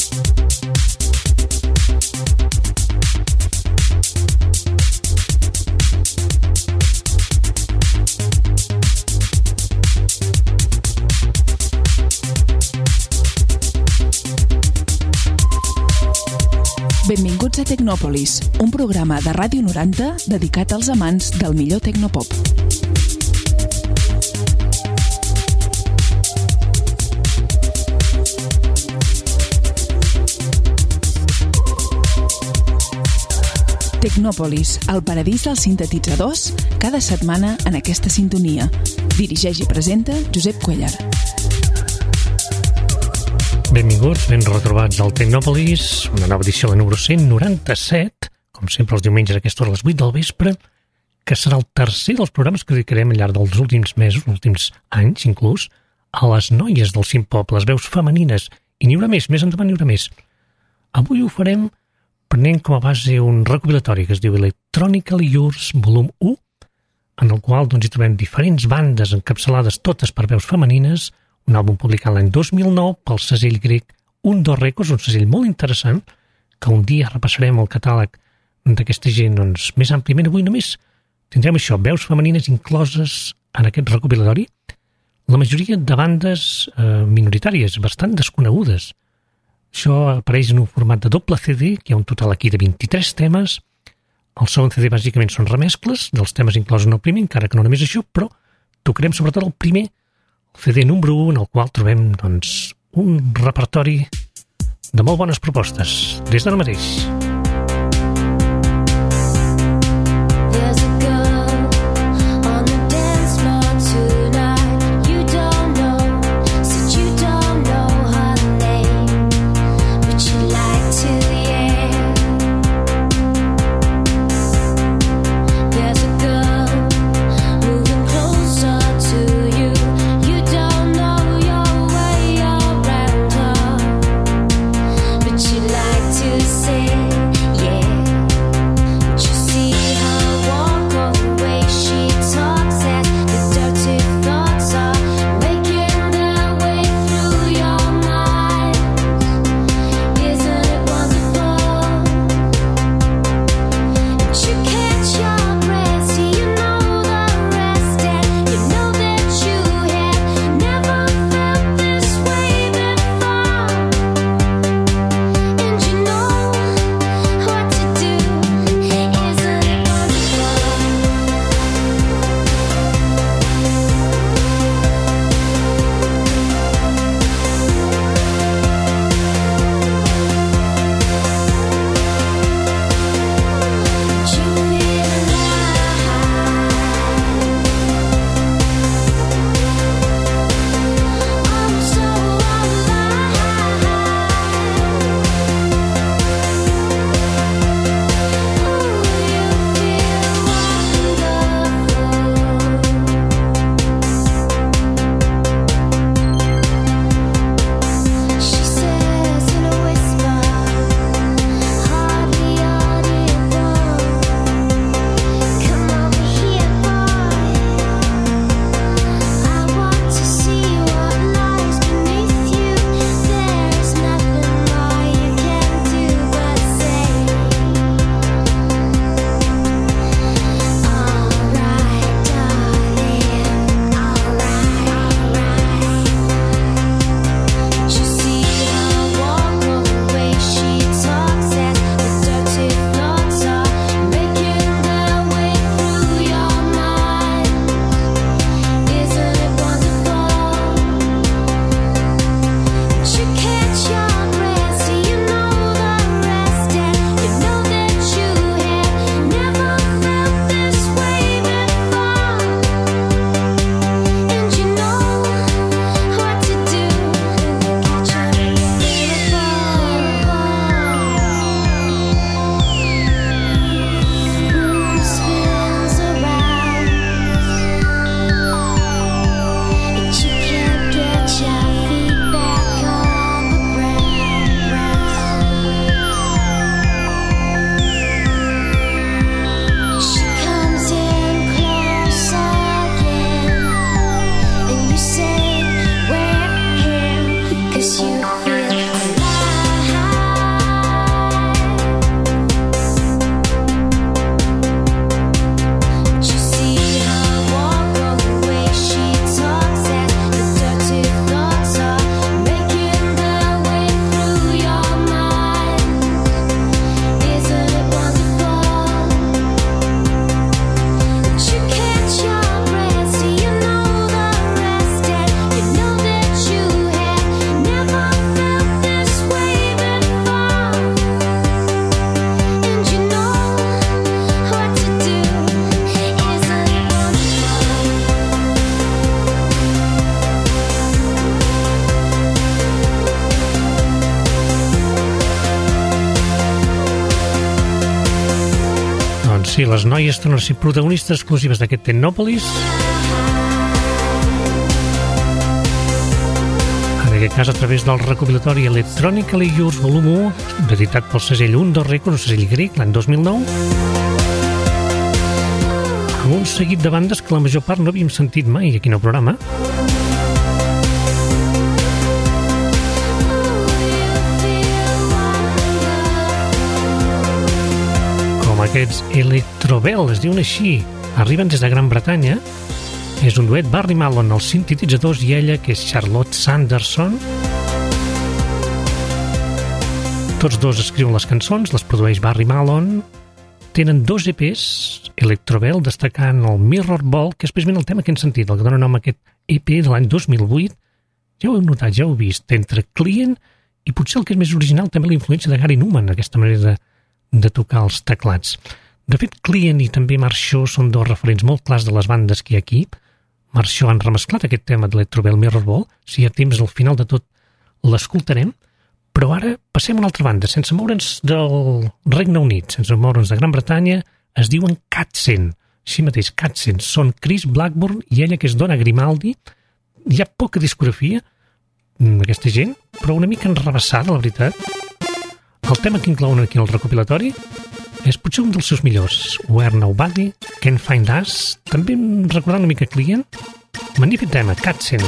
Benvinguts a Tecnòpolis, un programa de Ràdio 90 dedicat als amants del millor tecnopop. Tecnòpolis, el paradís dels sintetitzadors, cada setmana en aquesta sintonia. Dirigeix i presenta Josep Cuellar. Benvinguts, ben retrobats al Tecnòpolis, una nova edició, la número 197, com sempre els diumenges a aquesta hora a les 8 del vespre, que serà el tercer dels programes que dedicarem al llarg dels últims mesos, els últims anys inclús, a les noies del synth-pop, les veus femenines, i n'hi haurà més endavant n'hi haurà més. Avui ho farem prenent com a base un recopilatori que es diu Electronically Yours Volum 1, en el qual hi trobem diferents bandes encapçalades totes per veus femenines, un àlbum publicat l'any 2009 pel segell grec Undo Records, un segell molt interessant, que un dia repassarem el catàleg d'aquesta gent més àmpliament. Avui només tindrem això, veus femenines incloses en aquest recopilatori, la majoria de bandes minoritàries, bastant desconegudes. Això apareix en un format de doble CD, que hi ha un total aquí de 23 temes. El segon CD bàsicament són remescles dels temes inclosos en el primer, encara que no només això, però tocarem sobretot el primer, el CD número 1, en el qual trobem un repertori de molt bones propostes, des d'ara mateix. Say Sí, les noies tornen a ser protagonistes exclusives d'aquest Technopolis. En aquest cas a través del recopilatori Electronically Yours Volum 1, editat pel segell Undo Records, un segell grec, l'any 2009, amb un seguit de bandes que la major part no havíem sentit mai aquí en el programa. Aquests Electrobel, es diuen així, arriben des de Gran Bretanya. És un duet, Barry Malone als sintetitzadors i ella, que és Charlotte Sanderson. Tots dos escriuen les cançons, les produeix Barry Malone. Tenen 2 EPs, Electrobel, destacant el Mirror Ball, que és precisament el tema que hem sentit, el que dona nom a aquest EP de l'any 2008. Ja ho heu notat, ja ho heu vist, entre Client i potser el que és més original, també la influència de Gary Numan, aquesta manera de tocar els teclats. De fet, Client i també Marshall són 2 referents molt clars de les bandes que hi ha aquí. Marshall han remesclat aquest tema de l'Electrobel Mirror Ball. Si hi ha temps, al final de tot l'escoltarem. Però ara passem a una altra banda, sense moure'ns del Regne Unit, sense moure'ns de Gran Bretanya, es diuen Katzen. Així mateix, Katzen. Són Chris Blackburn i ella, que és Donna Grimaldi. Hi ha poca discografia d'aquesta gent, però una mica enrevessada, la veritat. El tema que inclouen aquí en el recopilatori és potser un dels seus millors, Where Nobody Can Find Us, també recordant una mica Client. Magnífic tema, Katzen.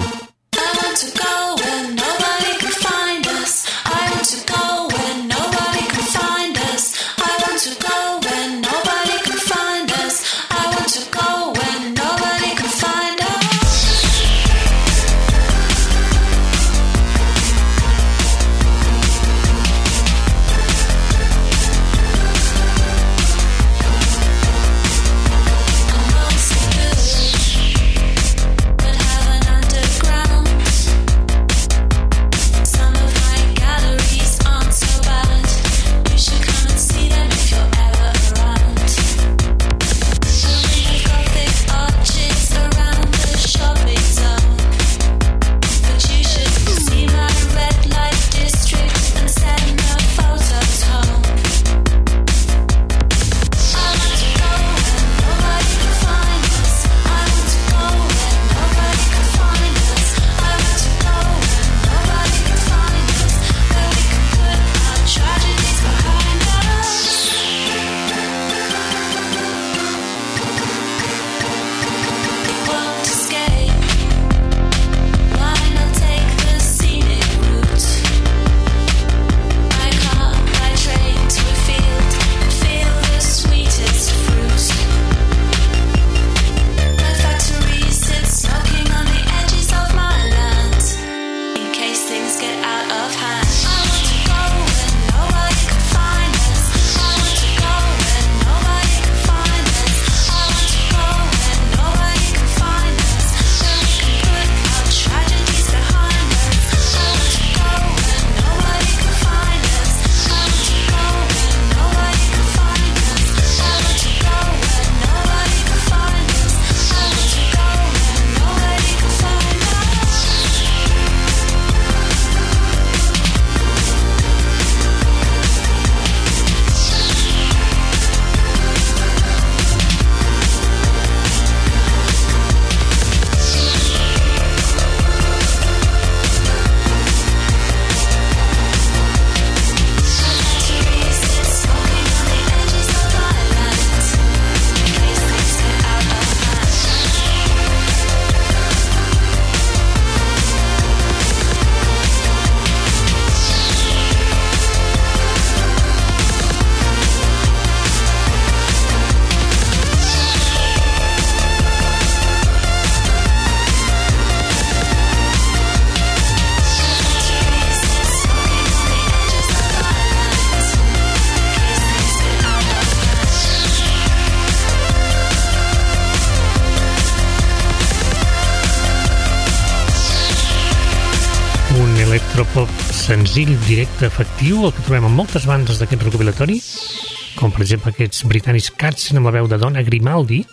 electropop senzill, directe, efectiu, el que trobem en moltes bandes d'aquest recopilatori, com per exemple aquests britànics Katzen amb la veu de Donna Grimaldi.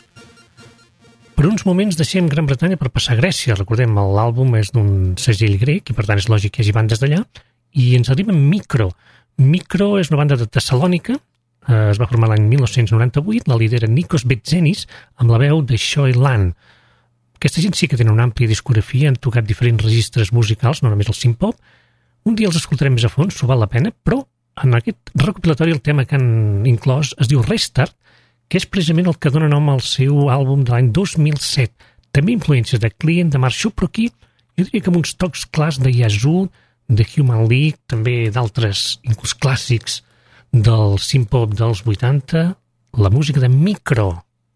Per uns moments deixem Gran Bretanya per passar a Grècia. Recordem, l'àlbum és d'un segell grec i per tant és lògic que hi hagi bandes d'allà. I ens arriba Micro. Micro és una banda de Tessalònica, es va formar l'any 1998, la lidera Nikos Betzenis, amb la veu de Shoy Lan. Aquesta gent sí que tenen una àmplia discografia, han tocat diferents registres musicals, no només el synth-pop. Un dia els escoltarem més a fons, s'ho val la pena, però en aquest recopilatori el tema que han inclòs es diu Restart, que és precisament el que dona nom al seu àlbum de l'any 2007. També influències de Client, de Marshall, però aquí jo diria que amb uns tocs clars de Yazoo, de Human League, també d'altres inclús clàssics del synth-pop dels 80, la música de Micro.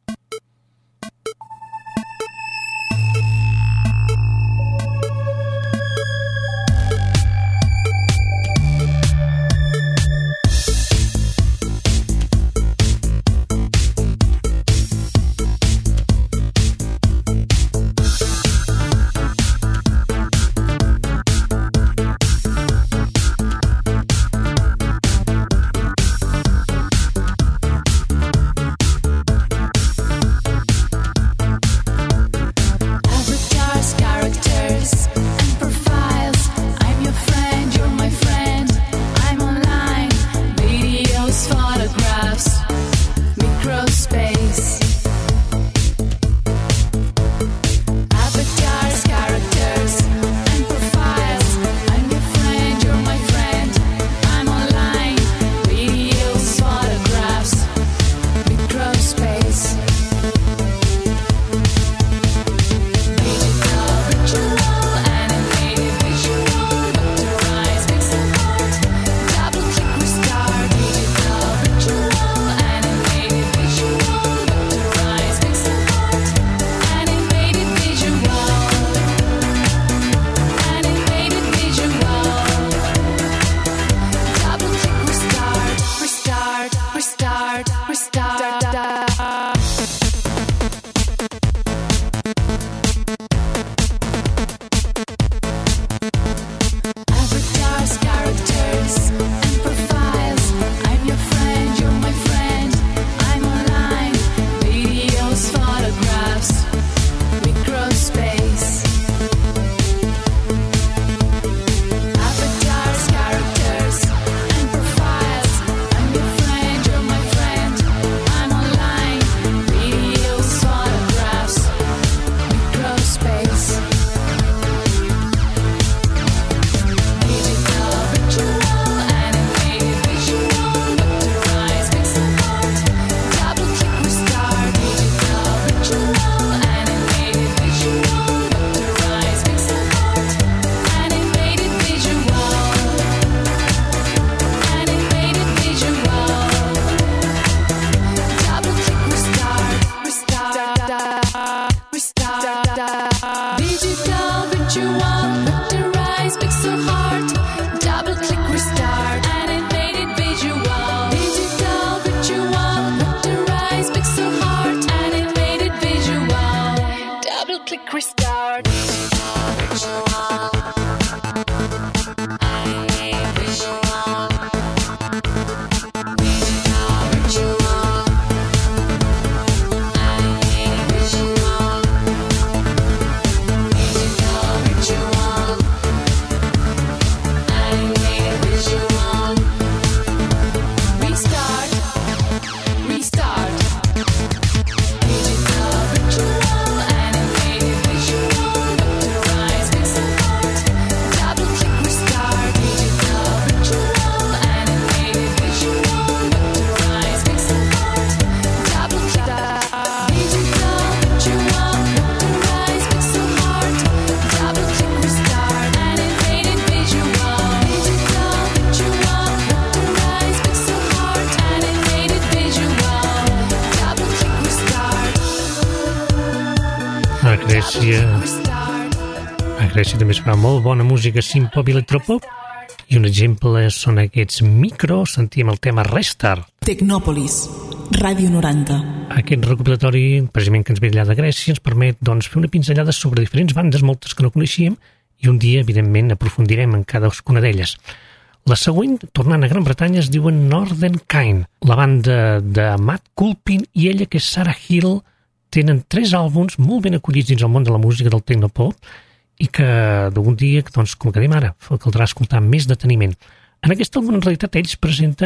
A Grècia també es fa molt bona música synth-pop i electropop i un exemple són aquests Micro, sentíem el tema Restart. Tecnòpolis, Ràdio 90. Aquest recopilatori, precisament que ens ve allà de Grècia, ens permet fer una pinzellada sobre diferents bandes, moltes que no coneixíem, i un dia, evidentment, aprofundirem en cadascuna d'elles. La següent, tornant a Gran Bretanya, es diuen Northern Kind. La banda de Matt Culpin i ella, que és Sarah Hill, tenen 3 àlbums molt ben acollits dins el món de la música del tecnopop i que d'algun dia, com que dèiem ara, caldrà escoltar amb més deteniment. En aquest àlbum, en realitat, ells presenten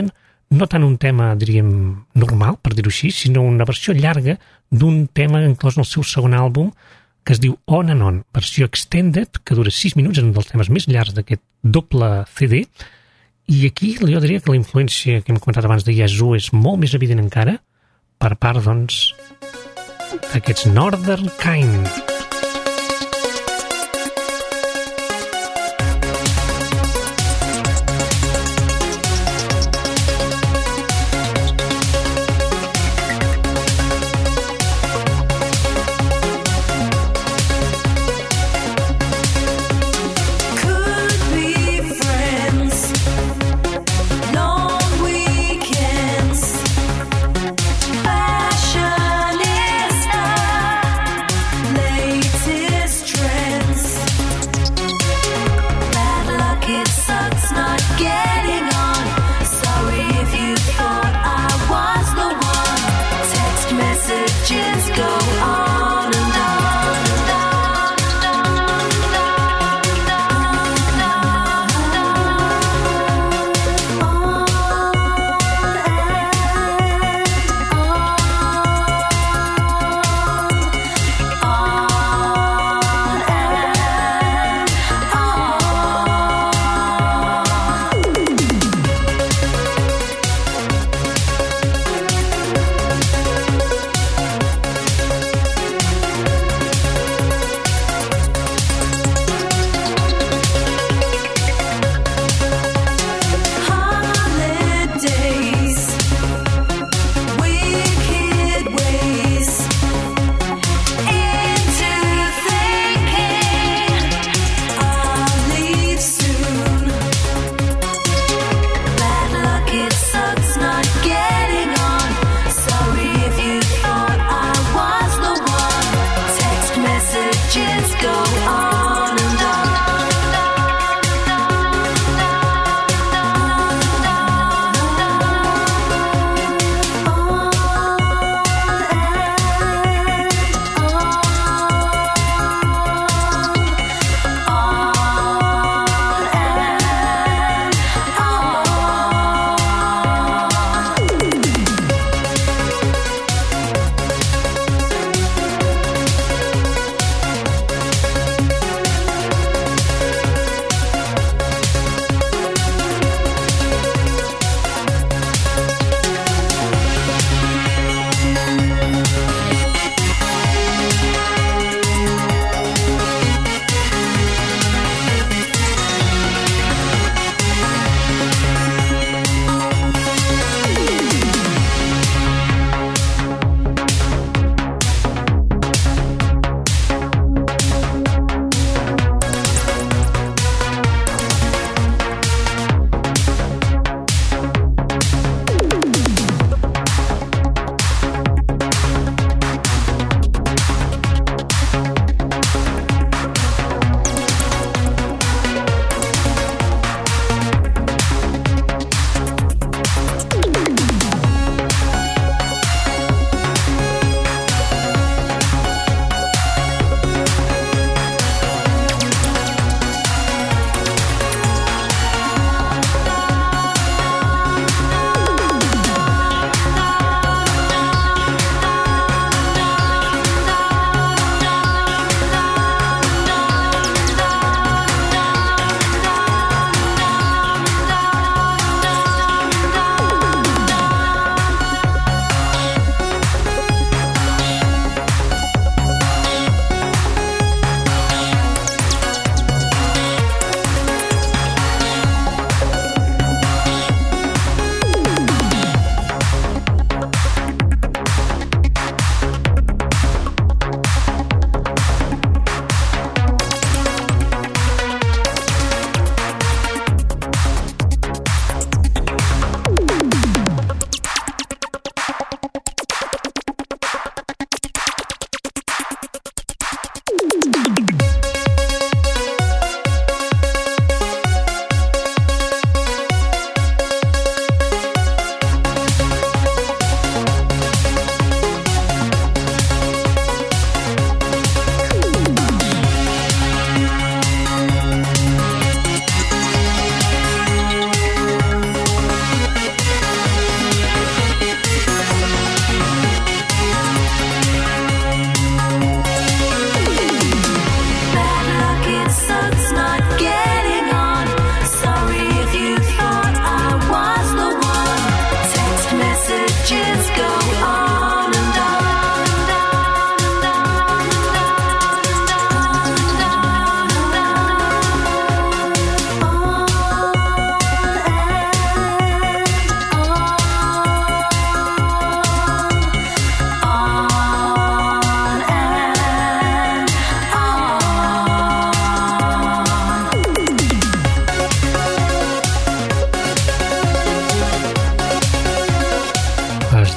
no tant un tema, diríem, normal, per dir-ho així, sinó una versió llarga d'un tema inclòs en el seu segon àlbum, que es diu On and On, versió extended, que dura 6 minuts, és un dels temes més llargs d'aquest doble CD, i aquí jo diria que la influència que hem comentat abans de Yazoo és molt més evident encara, per part, doncs, d'aquests Northern Kind. Fashionista, late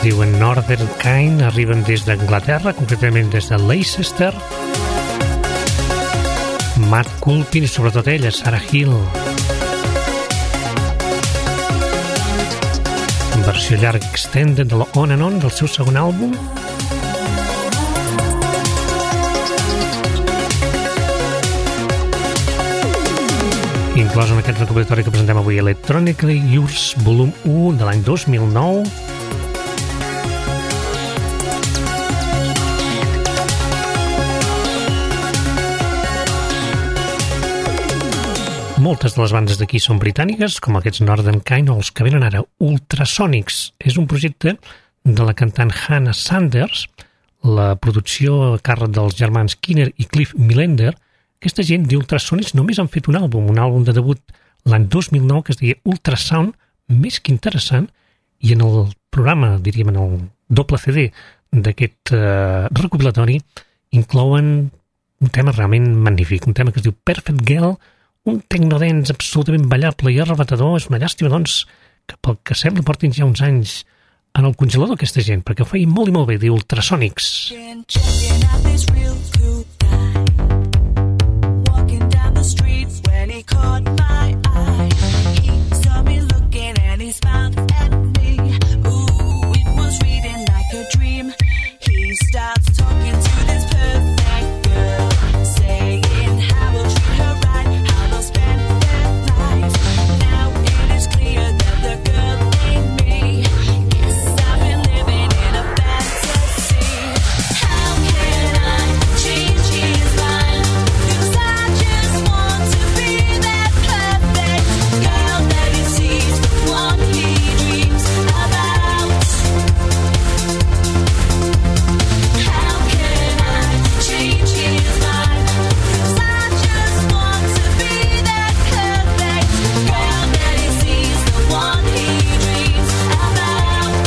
diuen Northern Kind, arriben des d'Anglaterra, concretament des de Leicester. Matt Culpin i sobretot ella, Sarah Hill. Versió llarga extended de On and On del seu segon àlbum. Inclòs en aquest recopilatori que presentem avui, Electronically Yours Volum 1 de l'any 2009. Moltes de les bandes d'aquí són britàniques, com aquests Northern Kind o els que venen ara, Ultrasonics. És un projecte de la cantant Hannah Sanders, la producció a càrrec dels germans Kinner i Cliff Millender. Aquesta gent d'Ultrasonics només han fet un àlbum de debut l'any 2009 que es deia Ultrasound, més que interessant, i en el programa, diríem, en el doble CD d'aquest recopilatori, inclouen un tema realment magnífic, un tema que es diu Perfect Girl, un tecnodance absolutament ballable i arrebatador. És una llàstima, doncs, que pel que sembla portin ja uns anys en el congelador aquesta gent, perquè ho feien molt i molt bé, d'Ultrasonics. Caught my eye. He saw me looking and he smiled at me. Ooh, it was reading like a dream. He starts talking to this perfect girl, saying how we'll treat her right, how they'll spend their life. Now it is clear that the girl ain't me. Yes, I've been living in a fantasy. How can I change his mind? 'Cause I just want to be that perfect girl that he sees, the one he dreams about. How can I change his mind? 'Cause I just want to be that perfect girl that he sees, the one he dreams about.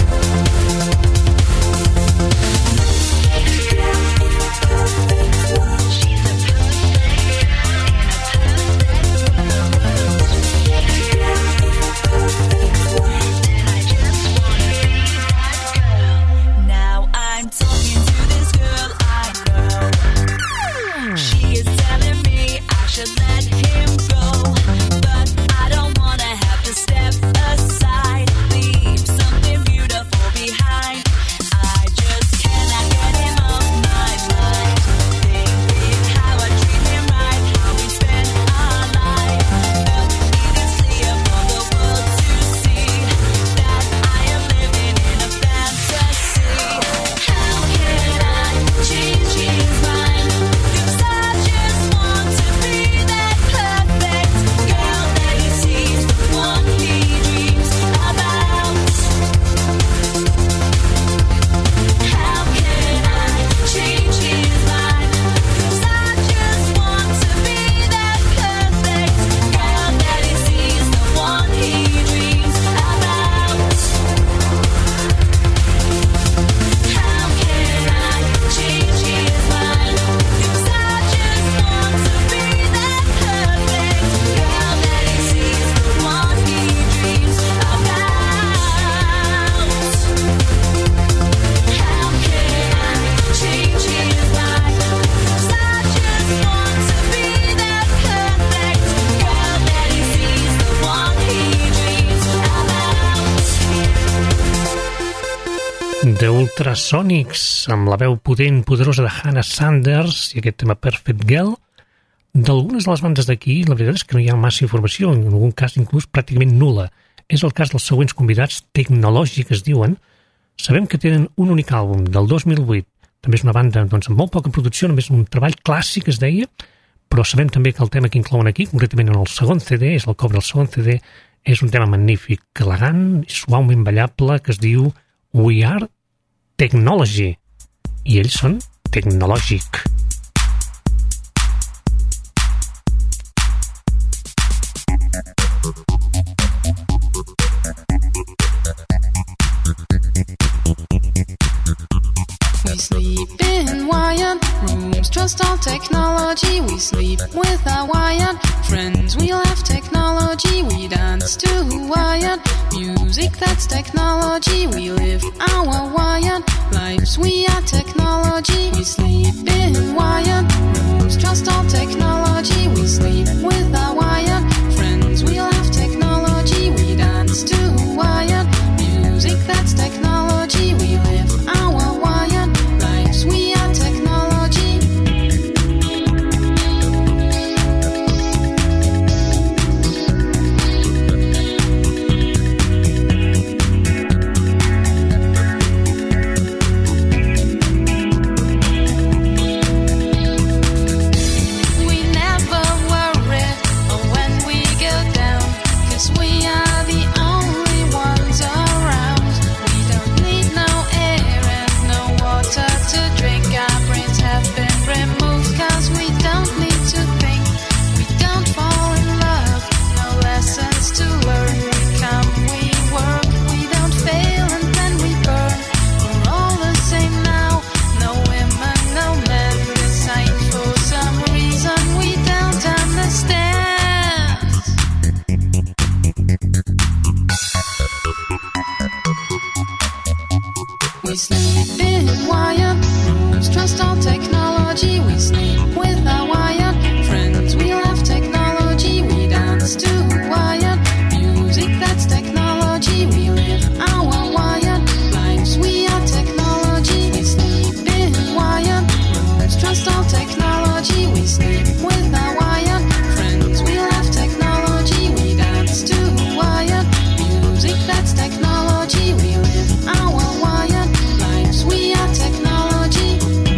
Now I'm talking to this girl I know. She is telling me I should let him go, but I don't wanna have to step aside, leave something beautiful behind. I just cannot get him off my mind. Thinking how I treat him right, how we spend our life. But it is clear for the world to see that I am living in a fantasy. How can I change his mind? 'Cause I just want to be that perfect girl that he sees, the one he dreams about. How can I change his mind? 'Cause I just want to be that perfect girl that he sees, the one he dreams about. How can I change his mind? 'Cause I just want to be that perfect girl that he sees, the one he dreams about. How can I change his mind? 'Cause I just want to be that perfect girl that he sees, the one he dreams about. The Ultrasonics, amb la veu potent, poderosa de Hannah Sanders i aquest tema Perfect Girl. D'algunes de les bandes d'aquí, la veritat és que no hi ha massa informació, en algun cas inclús pràcticament nul·la. És el cas dels següents convidats, Technology, que es diuen. Sabem que tenen un únic àlbum, del 2008. També és una banda doncs, amb molt poca producció, només un treball clàssic, es deia, però sabem també que el tema que inclouen aquí, concretament en el segon CD, és el cover del segon CD, és un tema magnífic, elegant, suaument ballable, que es diu We Are Technology. I ells són Technologic. We sleep in wired rooms, trust trust all technology. We sleep with our wired friends. We love technology. We dance to wired music. That's technology. We live our wired lives. We are technology. We sleep in wired rooms. Trust all technology. We sleep with our wired friends. We love technology. We dance to wired music. That's technology. We live our wired lives. We are technology. We never worry when we go down, 'cause we are the only ones around. We don't need no air and no water to drink. Our brains have been removed 'cause we don't need to think. We don't fall in love, no lessons to learn. We come, we work, we don't fail and then we burn. We're all the same now, no women, no men. Designed for some reason we don't understand. We sleep in wired rooms, trust all technology. We sleep with our wired friends. We love technology. We dance to wired music. That's technology. We live our wired lives. We are technology. We sleep in wired rooms, trust all technology. We sleep with our wired friends. We love technology. We dance to wired music. That's technology. We live our wired lives. We are technology.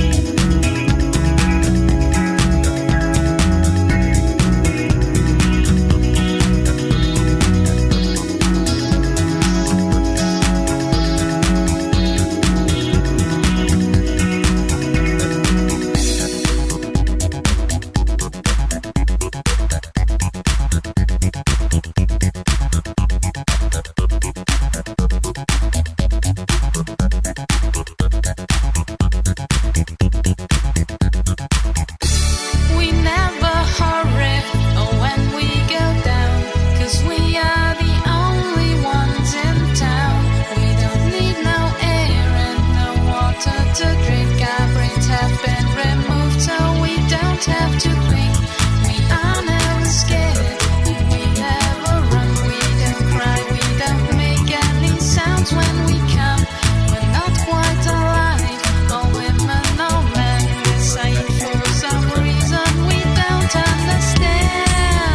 We never hurry when we go down, 'cause we are the only ones in town. We don't need no air and no water to drink. Our brains have been removed so we don't have to think. We are never scared, we never run. We don't cry, we don't make any sounds when we come. We're not quite alive, all women, all men. Designed for some reason we don't understand.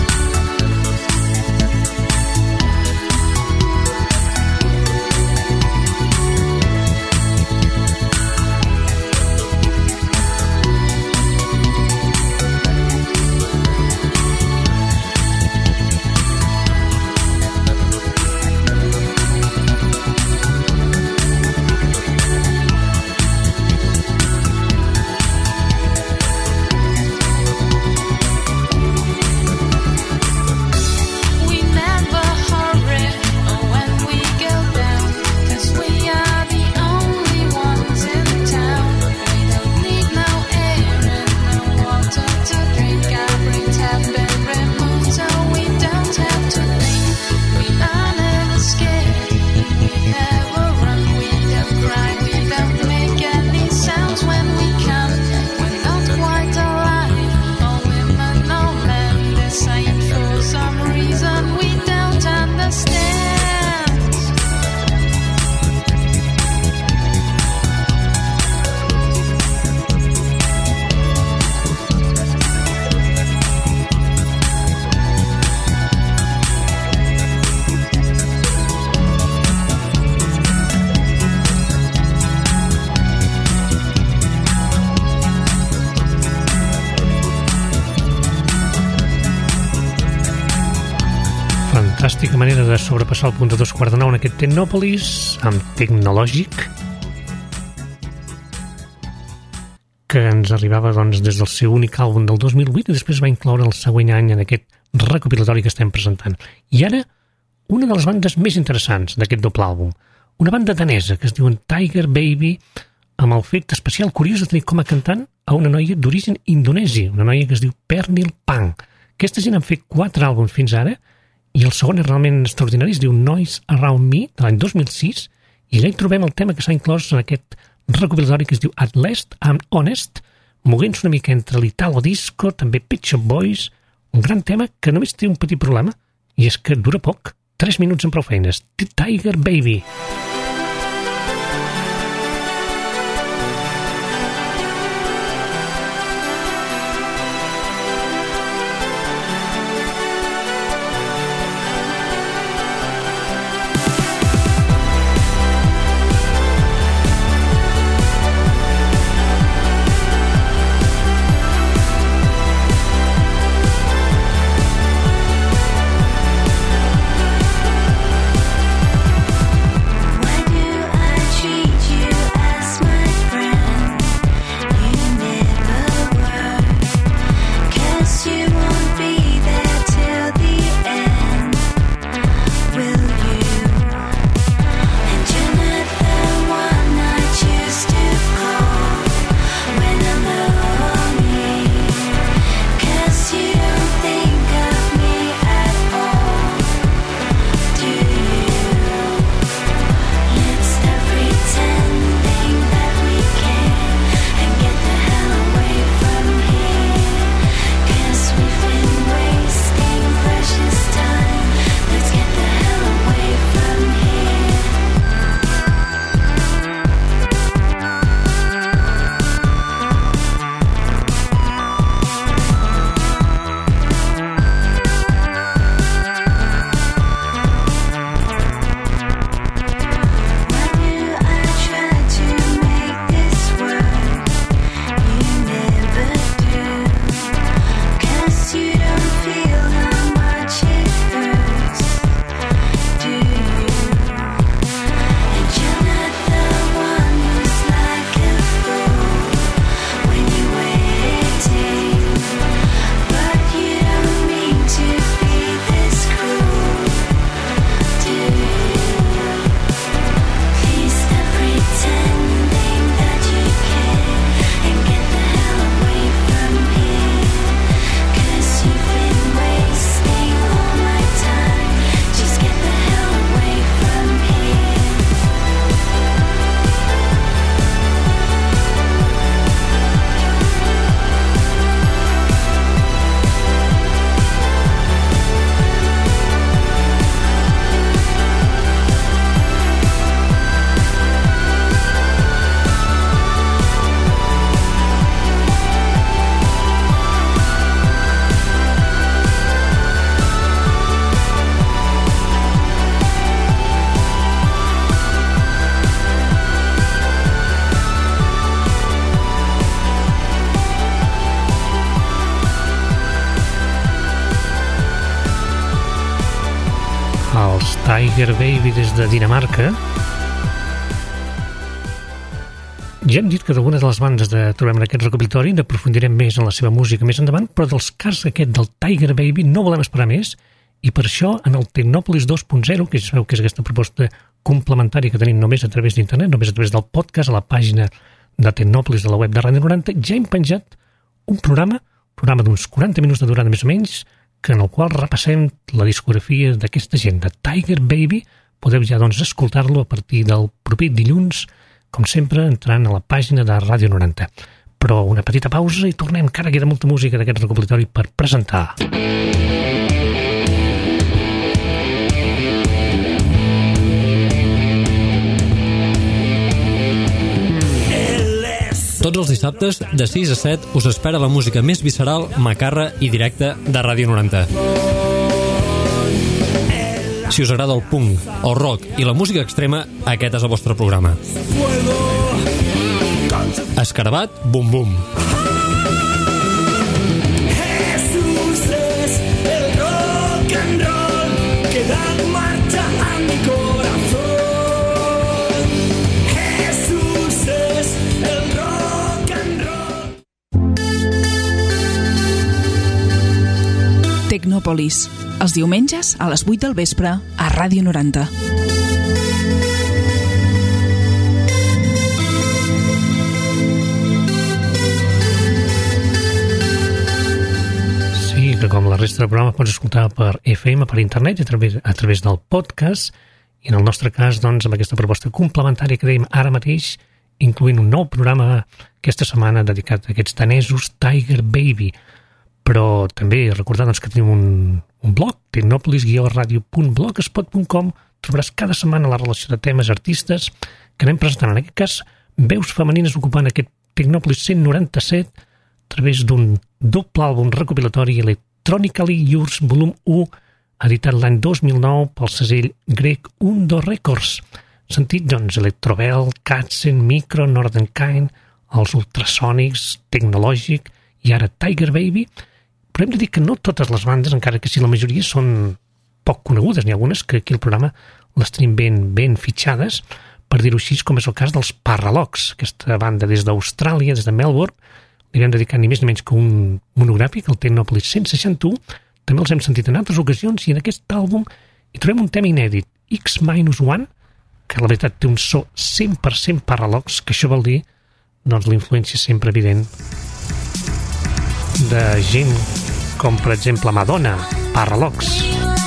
We never hurry when we go down, 'cause we are the only ones in town. We don't need no air and no water to drink. Our brains have been removed so we don't have to think. We are never scared, we never run. We don't cry, we don't make any sounds when we come. We're not quite alive, all women, all men. Designed for some reason we don't understand. Fantàstica manera de sobrepassar el punt de 2:15 en aquest Technòpolis amb Tecnològic, que ens arribava doncs, des del seu únic àlbum del 2008 i després va incloure el següent any en aquest recopilatori que estem presentant. I ara, una de les bandes més interessants d'aquest doble àlbum, una banda danesa que es diuen Tiger Baby, amb el fet especial curiós de tenir com a cantant a una noia d'origen indonesi, una noia que es diu Pernil Pang. Aquesta gent han fet 4 àlbums fins ara i el segon és realment extraordinari, es diu Noise Around Me, de l'any 2006, i allà hi trobem el tema que s'ha inclòs en aquest recopilatori que es diu At Last I'm Honest, moguent-se una mica entre l'Italo Disco, també Pet Shop Boys, un gran tema que només té un petit problema, i és que dura poc, 3 minuts amb prou feines. The Tiger Baby. Tiger Baby des de Dinamarca. Ja hem dit que d'algunes de les bandes que trobem en aquest recopilatori n'aprofundirem més en la seva música més endavant, però dels casos aquest del Tiger Baby no volem esperar més, i per això en el Tecnòpolis 2.0, que ja sabeu que és aquesta proposta complementària que tenim només a través d'internet, només a través del podcast, a la pàgina de Tecnòpolis de la web de Ràdio 90, ja hem penjat un programa d'uns 40 minuts de durada més o menys, que en el qual repassem la discografia d'aquesta gent, de Tiger Baby. Podeu ja doncs escoltar-lo a partir del proper dilluns, com sempre entrant a la pàgina de Ràdio 90. Però una petita pausa i tornem, que ara queda molta música d'aquest recopilatori per presentar. Tots els dissabtes, de 6 a 7, us espera la música més visceral, macarra i directa de Ràdio 90. Si us agrada el punk, el rock i la música extrema, aquest és el vostre programa. Escarabat, bum bum. Jesús es el rock and roll que da marcha a mi corazón. Jesús es el rock and roll. Tecnòpolis, els diumenges a les 8 del vespre a Ràdio 90. que com la resta del programa pots escoltar per FM, per internet i a través del podcast, i en el nostre cas, doncs, amb aquesta proposta complementària que dèiem ara mateix, incloent un nou programa aquesta setmana dedicat a aquests danesos, Tiger Baby. Però també recordar doncs, que tenim un blog, tecnopolis-radio.blogspot.com. Trobaràs cada setmana la relació de temes artistes que anem presentant, en aquest cas, veus femenines ocupant aquest Tecnopolis 197 a través d'un doble àlbum recopilatori Electronically Yours Volum 1, editat l'any 2009 pel segell grec Undo Records. Sentit, doncs, Electrobel, Katzen, Micro, Northern Kind, els Ultrasonics, Tecnològic i ara Tiger Baby. Però hem de dir que no totes les bandes, encara que sí la majoria, són poc conegudes. N'hi ha algunes que aquí al programa les tenim ben fitxades, per dir-ho així, com és el cas dels Parralocs, aquesta banda des d'Austràlia, des de Melbourne. Li vam dedicar ni més ni menys que un monogràfic, el Tecnopolis 161. També els hem sentit en altres ocasions i en aquest àlbum hi trobem un tema inèdit, X-1, que la veritat té un so 100% Parralocs, que això vol dir doncs, la influència sempre evident de gent com, per exemple, Madonna, Parralocs.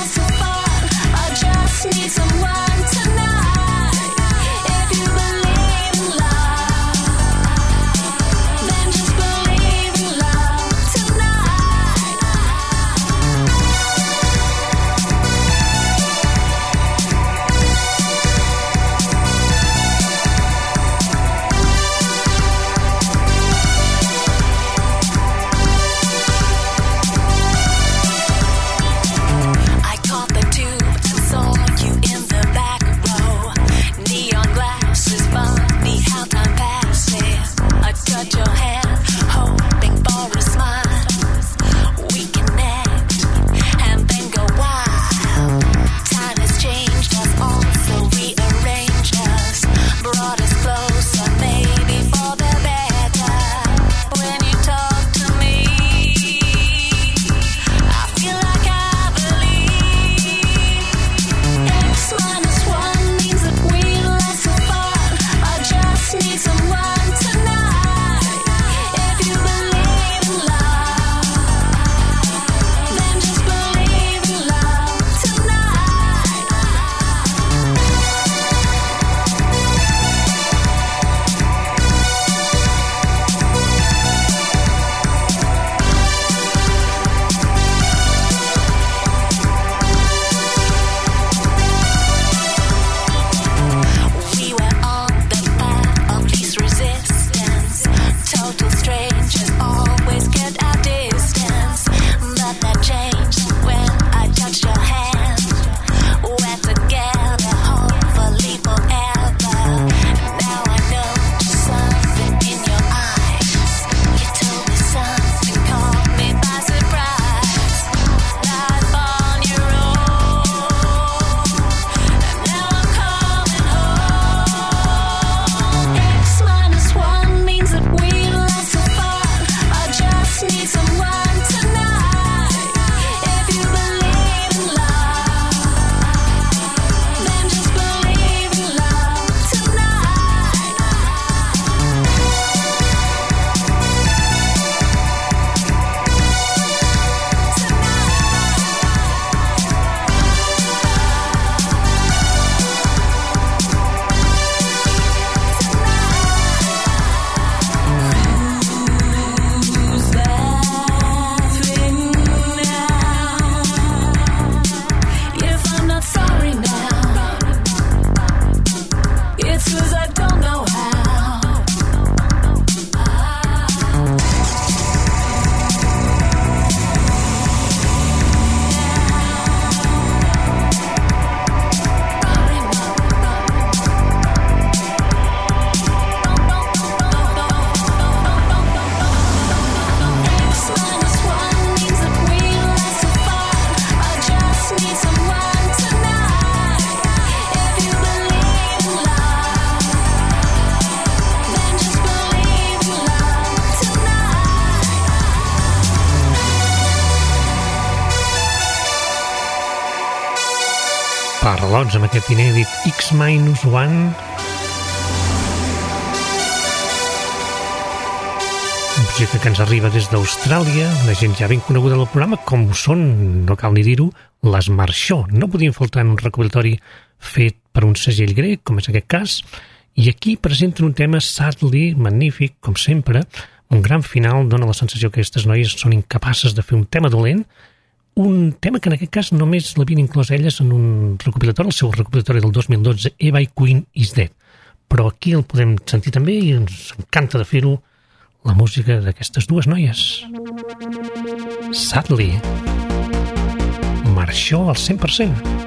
Parralocs amb aquest inèdit X-1. música que ens arriba des d'Austràlia, una gent ja ben coneguda del programa, com ho són, no cal ni dir-ho, les Marxó. No podien faltar en un recopilatori fet per un segell grec, com és aquest cas, i aquí presenten un tema Sadly, magnífic, com sempre, un gran final, dona la sensació que aquestes noies són incapaces de fer un tema dolent, un tema que en aquest cas només l'havien inclòs elles en un recopilatori, el seu recopilatori del 2012, Eva Queen is Dead. Però aquí el podem sentir també i ens encanta de fer-ho, la música d'aquestes dues noies. Sadly, Marxó al 100%.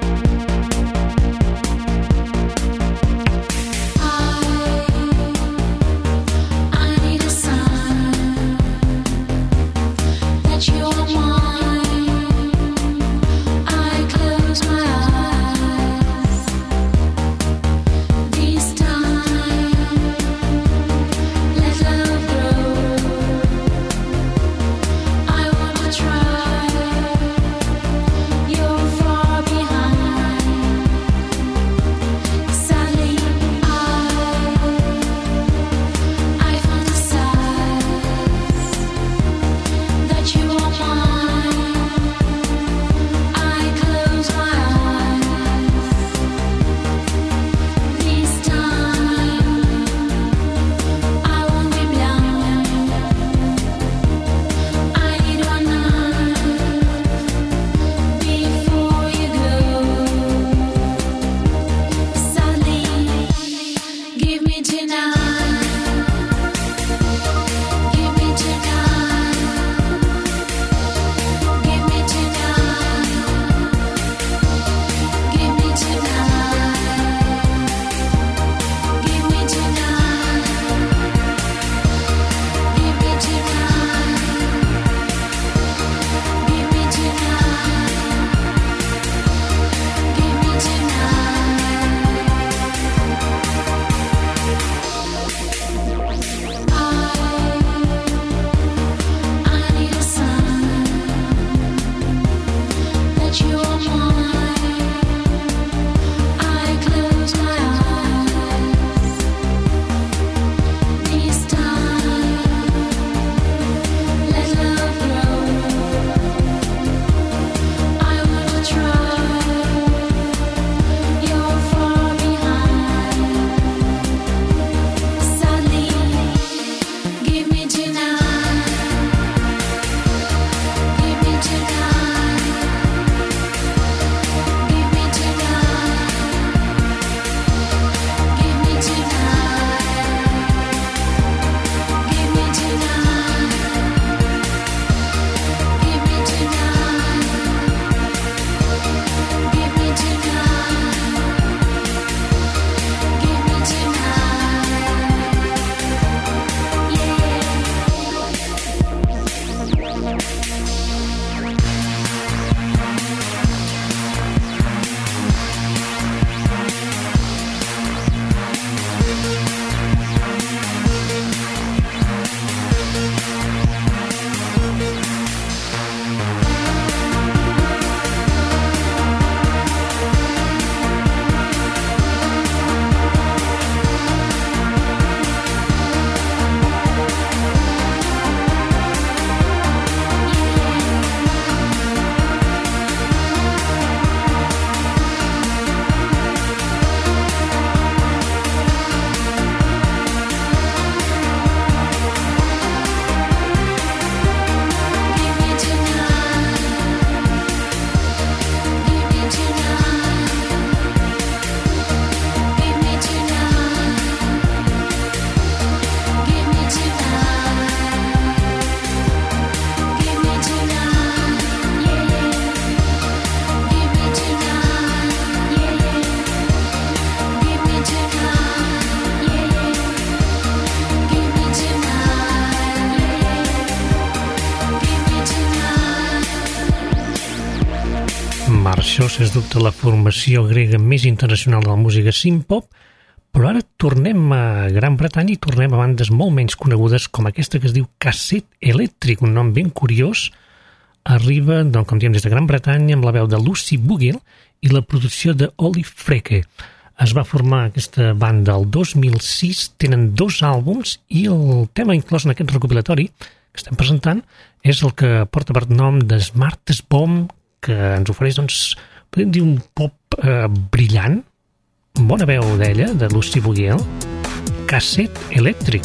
Marxó, sens dubte, la formació grega més internacional de la música synth-pop, però ara tornem a Gran Bretanya i tornem a bandes molt menys conegudes com aquesta que es diu Cassette Electric, un nom ben curiós. Arriba, doncs, com diem, des de Gran Bretanya amb la veu de Lucy Bugle i la producció de Olive Freke. Es va formar aquesta banda el 2006, tenen 2 àlbums i el tema inclòs en aquest recopilatori que estem presentant és el que porta per nom de Smartest Bomb, que ens ofereix, doncs, podem dir un pop brillant, bona veu d'ella, de Lucy Bugiel, Cassette Electric.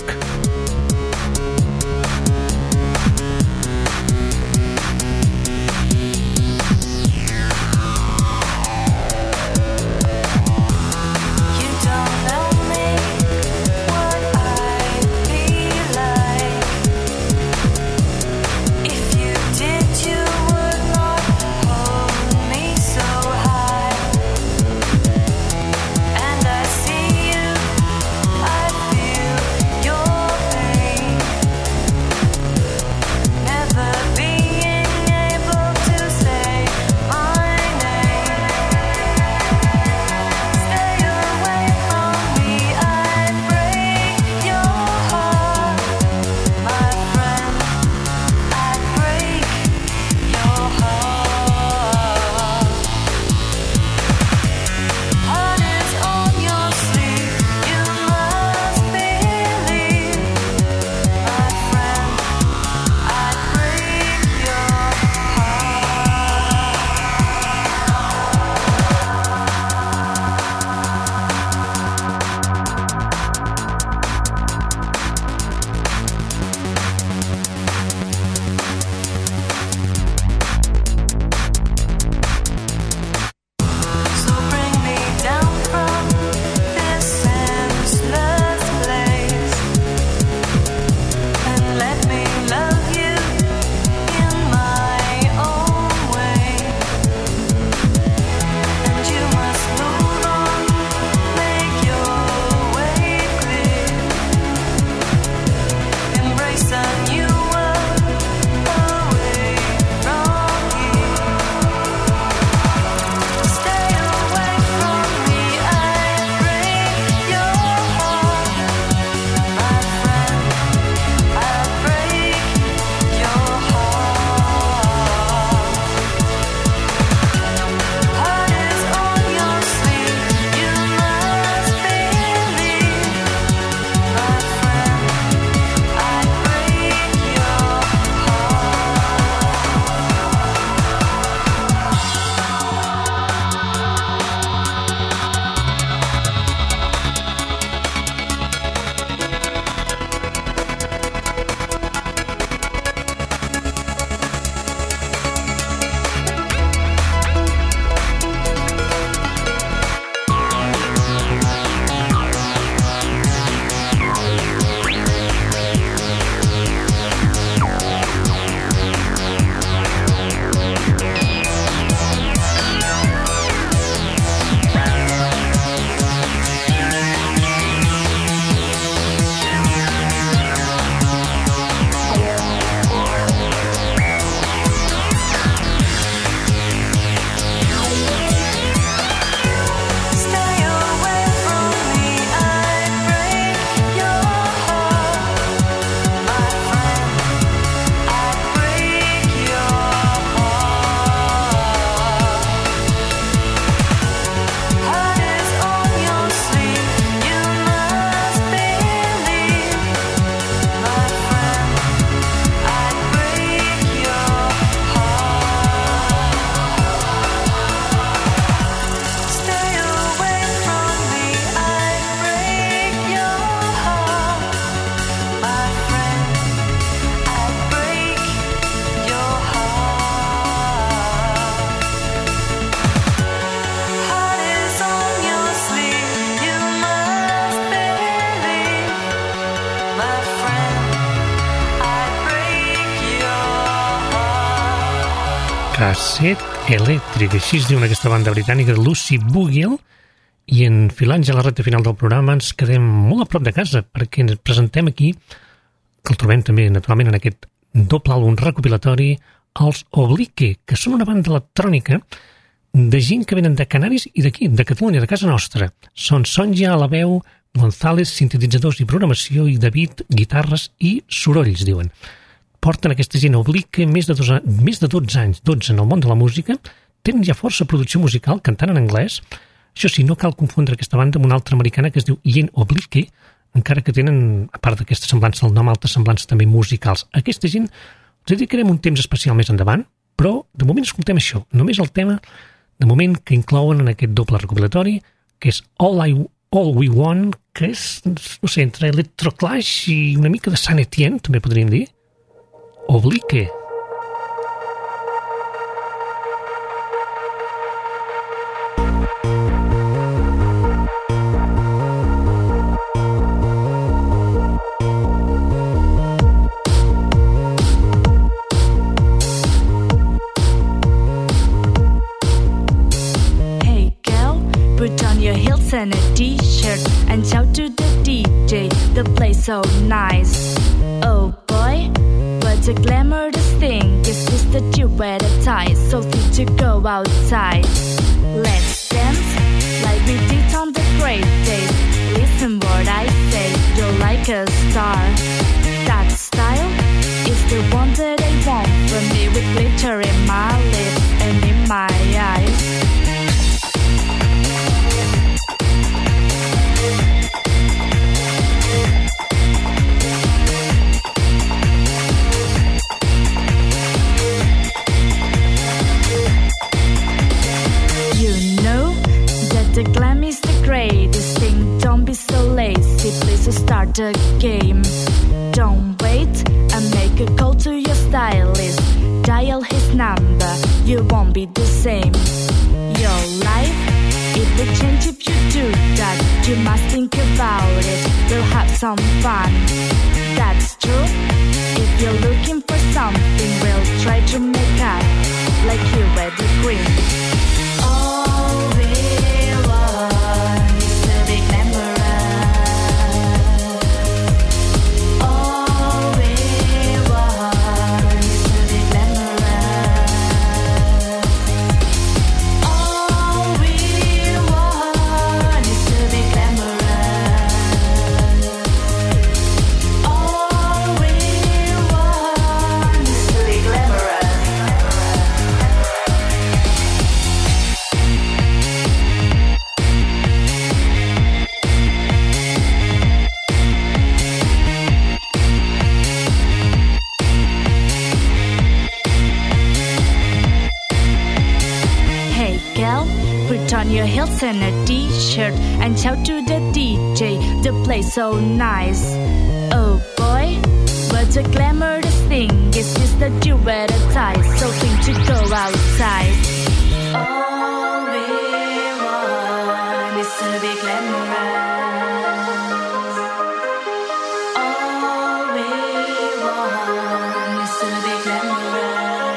Cassette Electric, així es diu aquesta banda britànica de Lucy Bugiel, i enfilant ja la recta final del programa ens quedem molt a prop de casa perquè ens presentem aquí, que el trobem també naturalment en aquest doble àlbum recopilatori, els Oblique, que són una banda electrònica de gent que venen de Canaris i d'aquí, de Catalunya, de casa nostra. Són Sonja a la veu, González, sintetitzadors i programació, i David, guitarres i sorolls, diuen. Porten aquesta gent Oblique més de 12 anys, 12 en el món de la música, tenen ja força producció musical, cantant en anglès. Això sí, no cal confondre aquesta banda amb una altra americana que es diu Ian Oblique, encara que tenen, a part d'aquesta semblança del nom, altres semblances també musicals. Aquesta gent els dedicarem un temps especial més endavant, però de moment escoltem això, només el tema de moment que inclouen en aquest doble recopilatori, que és All We Want, que és, no sé, entre Electroclash i una mica de Saint Etienne, també podríem dir. Oblique. And a t-shirt and shout to the DJ, the place so nice. Oh boy, what a glamorous thing. Is this that you wear a tie, so fit to go outside? Let's dance like we did on the great days. Listen what I say, you're like a star. That style is the one that I want from me, with glitter in my lips and in my eyes. The glam is the greatest thing. Don't be so lazy, please start the game. Don't wait and make a call to your stylist. Dial his number, you won't be the same. Your life, it will change if you do that. You must think about it, we'll have some fun. That's true. If you're looking for something, we'll try to make up like you wear the cream. On your heels and a t-shirt and shout to the DJ, the place so nice. Oh boy, what a glamorous thing. Is this that you wear a tie, so think to go outside? All we want is to be glamorous. All we want is to be glamorous.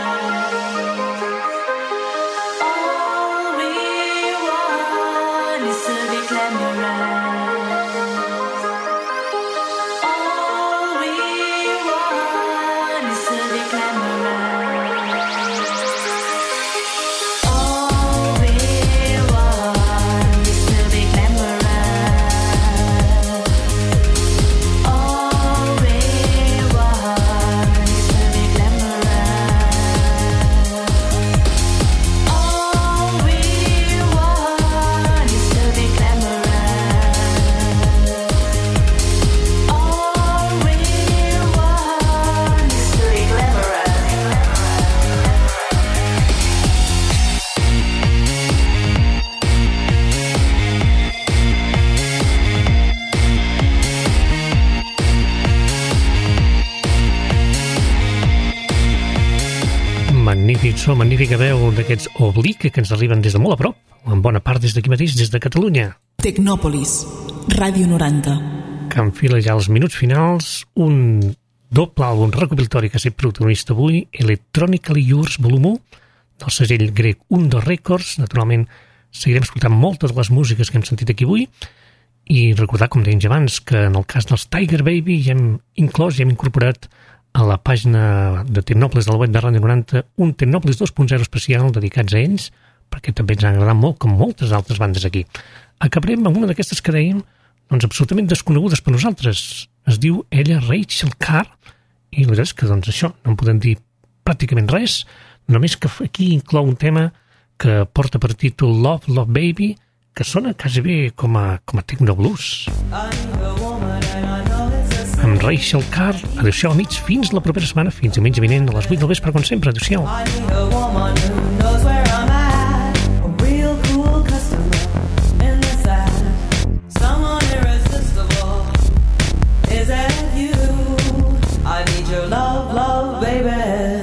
Magnífic so, magnífica veu d'aquests Oblique que ens arriben des de molt a prop, o en bona part des d'aquí mateix, des de Catalunya. Tecnòpolis, Ràdio 90. Que enfila ja els minuts finals, un doble àlbum recopilatori que ha set protagonista avui, Electronically Yours Volum 1, del segell grec Undo Records. Naturalment, seguirem escoltant moltes de les músiques que hem sentit aquí avui, i recordar, com dèiem ja abans, que en el cas dels Tiger Baby ja hem inclòs, ja hem incorporat a la pàgina de Tecnòpolis de la web de Ràdio 90 un Tecnòpolis 2.0 especial dedicats a ells, perquè també ens han agradat molt, com moltes altres bandes aquí. Acabarem amb una d'aquestes que dèiem, doncs absolutament desconegudes per nosaltres. Es diu ella Rachel Carr, i la veritat és que doncs això, no en podem dir pràcticament res, només que aquí inclou un tema que porta per títol Love, Love Baby, que sona quasi bé com a techno blues. I need a woman amb Rachel Carr. Adéu-siau, amics, fins la propera setmana, fins diumenge vinent a les 8 del vespre, com sempre. Adéu-siau. I need a woman who knows where I'm at. A real cool customer in the side. Someone irresistible. Is that you? I need your love, love, baby.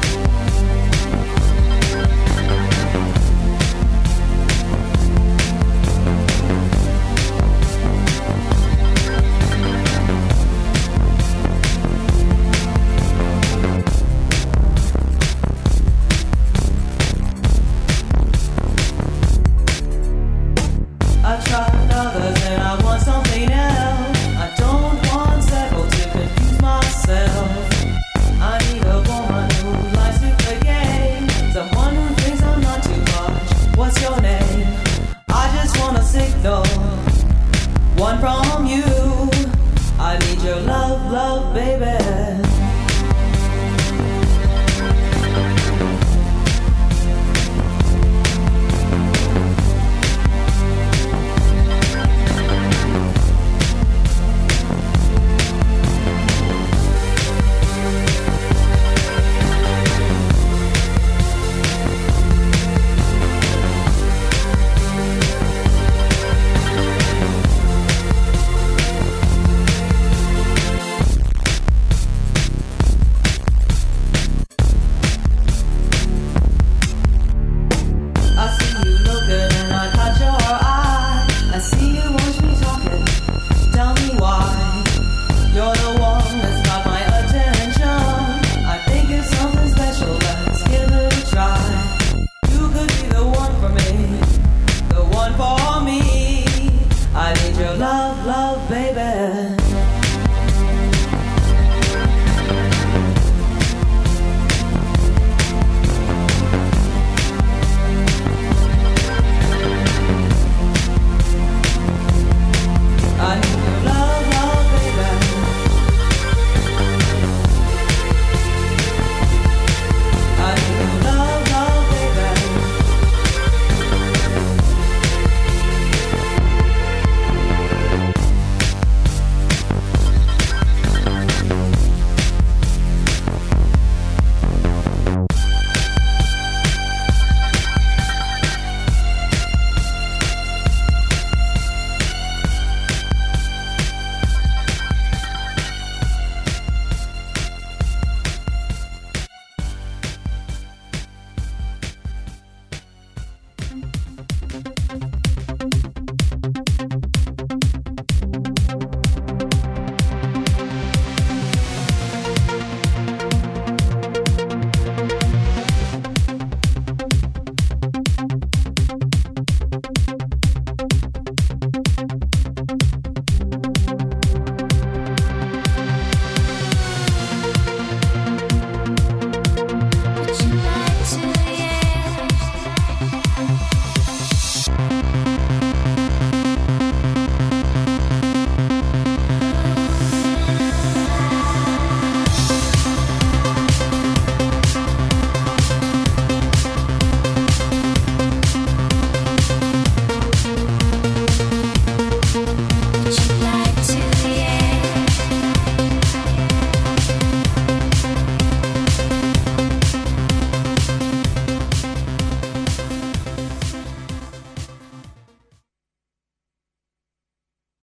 I've tried others and I want something else. I don't want several to confuse myself. I need a woman who likes to play games. Someone who thinks I'm not too much. What's your name? I just want a signal, one from you. I need your love, love, baby.